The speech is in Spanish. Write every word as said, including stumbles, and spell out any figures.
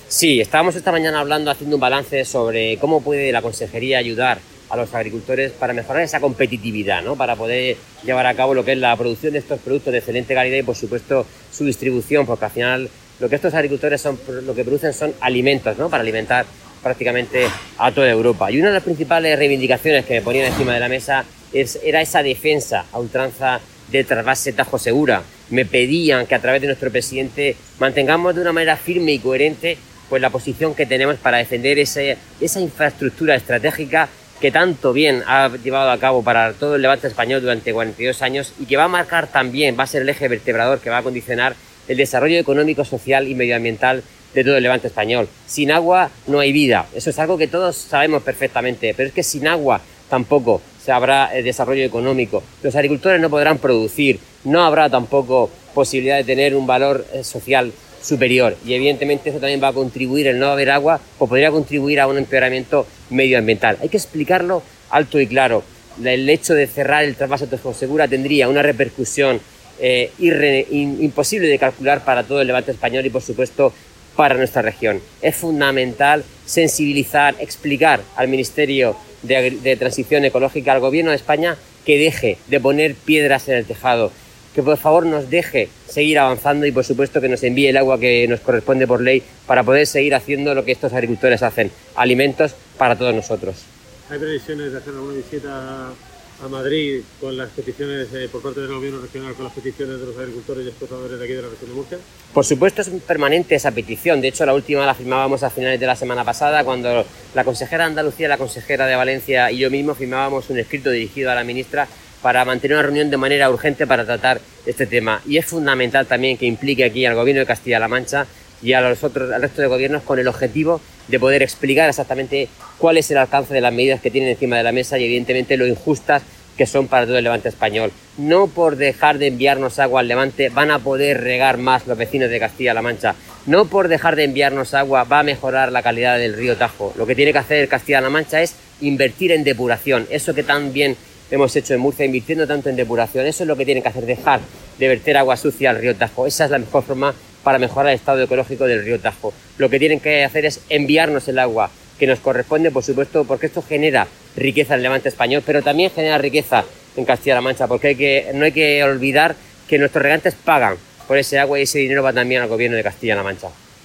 Sí, estábamos esta mañana hablando, haciendo un balance sobre cómo puede la Consejería ayudar a los agricultores para mejorar esa competitividad, ¿no? Para poder llevar a cabo lo que es la producción de estos productos de excelente calidad y, por supuesto, su distribución, porque al final lo que estos agricultores son, lo que producen son alimentos, ¿no? Para alimentar prácticamente a toda Europa. Y una de las principales reivindicaciones que me ponían encima de la mesa es, era esa defensa a ultranza del trasvase Tajo Segura. Me pedían que a través de nuestro presidente mantengamos de una manera firme y coherente pues la posición que tenemos para defender ese, esa infraestructura estratégica que tanto bien ha llevado a cabo para todo el levante español durante cuarenta y dos años y que va a marcar también, va a ser el eje vertebrador que va a condicionar el desarrollo económico, social y medioambiental de todo el levante español. Sin agua no hay vida, eso es algo que todos sabemos perfectamente, pero es que sin agua tampoco se habrá el desarrollo económico. Los agricultores no podrán producir, no habrá tampoco posibilidad de tener un valor social superior y evidentemente eso también va a contribuir, el no haber agua, pues podría contribuir a un empeoramiento medioambiental. Hay que explicarlo alto y claro. El hecho de cerrar el trasvase Tajo Segura tendría una repercusión eh, irre, in, imposible de calcular para todo el levante español y por supuesto para nuestra región. Es fundamental sensibilizar, explicar al Ministerio de, de Transición Ecológica, al Gobierno de España, que deje de poner piedras en el tejado, que por favor nos deje seguir avanzando y por supuesto que nos envíe el agua que nos corresponde por ley para poder seguir haciendo lo que estos agricultores hacen, alimentos para todos nosotros. ¿Hay previsiones de hacer alguna visita a Madrid con las peticiones eh, por parte del gobierno regional, con las peticiones de los agricultores y exportadores de aquí de la región de Murcia? Por supuesto es permanente esa petición, de hecho la última la firmábamos a finales de la semana pasada cuando la consejera de Andalucía, la consejera de Valencia y yo mismo firmábamos un escrito dirigido a la ministra para mantener una reunión de manera urgente para tratar este tema. Y es fundamental también que implique aquí al Gobierno de Castilla-La Mancha y a los otros, al resto de gobiernos con el objetivo de poder explicar exactamente cuál es el alcance de las medidas que tienen encima de la mesa y evidentemente lo injustas que son para todo el levante español. No por dejar de enviarnos agua al levante van a poder regar más los vecinos de Castilla-La Mancha. No por dejar de enviarnos agua va a mejorar la calidad del río Tajo. Lo que tiene que hacer Castilla-La Mancha es invertir en depuración. Eso que tan bien hemos hecho en Murcia, invirtiendo tanto en depuración. Eso es lo que tienen que hacer, dejar de verter agua sucia al río Tajo. Esa es la mejor forma para mejorar el estado ecológico del río Tajo. Lo que tienen que hacer es enviarnos el agua que nos corresponde, por supuesto, porque esto genera riqueza en el levante español, pero también genera riqueza en Castilla-La Mancha, porque hay que, no hay que olvidar que nuestros regantes pagan por ese agua y ese dinero va también al Gobierno de Castilla-La Mancha.